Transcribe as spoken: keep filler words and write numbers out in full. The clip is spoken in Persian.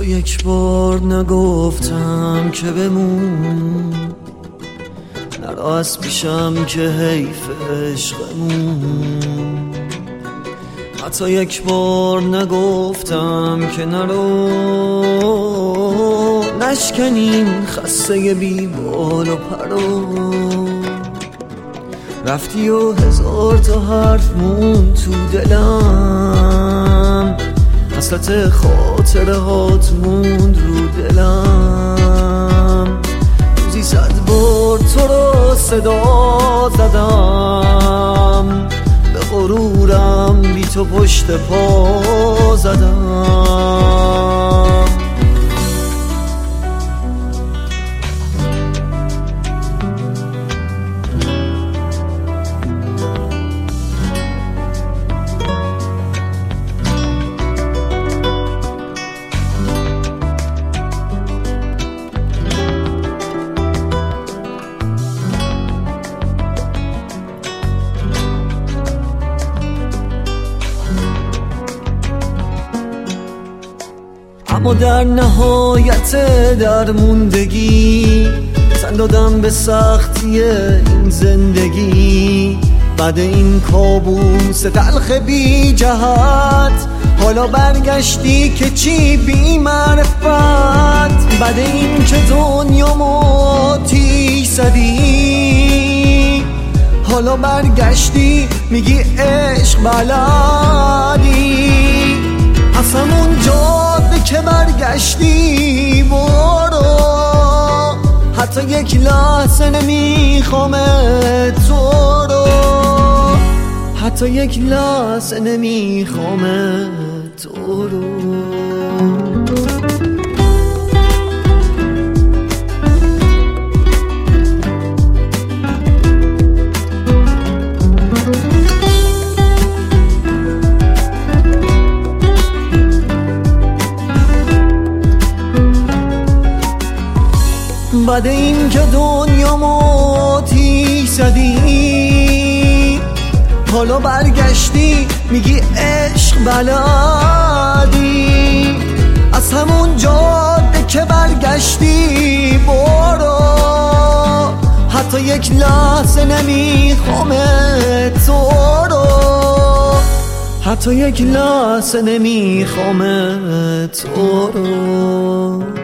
یک بار نگفتم که بمون، نرو از پیشم که حیف عشقمون. حتی یک بار نگفتم که نرو، نشکنیم خسته بی بال و پرو. رفتی و هزار تا حرف مون تو دلم، حسرت خاطره هات موند رو دلم. روزی صد بار تو رو صدا زدم، به غرورم بی تو پشت پا زدم. اما در نهایت درموندگی، تن دادم به سختی این زندگی. بعد این کابوس تلخ بی جهت، حالا برگشتی که چی بی معرفت. بعد این که دنیامو آتیش زدی، حالا برگشتی میگی عشق بلدی. از همون جاده که برگشتی برو، حتی یک لحظه نمیخوام تو رو، حتی یک لحظه نمیخوام تو رو. بعد این که دنیامو آتیش زدی، حالا برگشتی میگی عشق بلدی. از همون جاده که برگشتی برو، حتی یک لحظه نمیخوام تو رو، حتی یک لحظه نمیخوام تو رو.